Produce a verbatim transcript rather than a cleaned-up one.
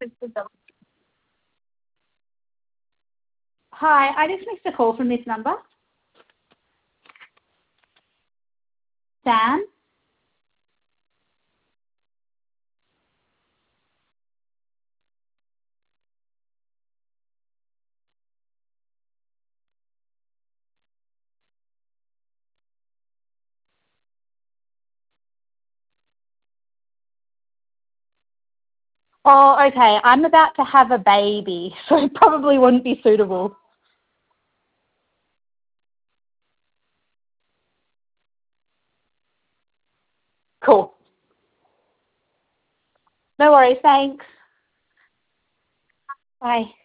Hi, I just missed a call from this number. Sam? Oh, okay. I'm about to have a baby, so it probably wouldn't be suitable. Cool. No worries. Thanks. Bye.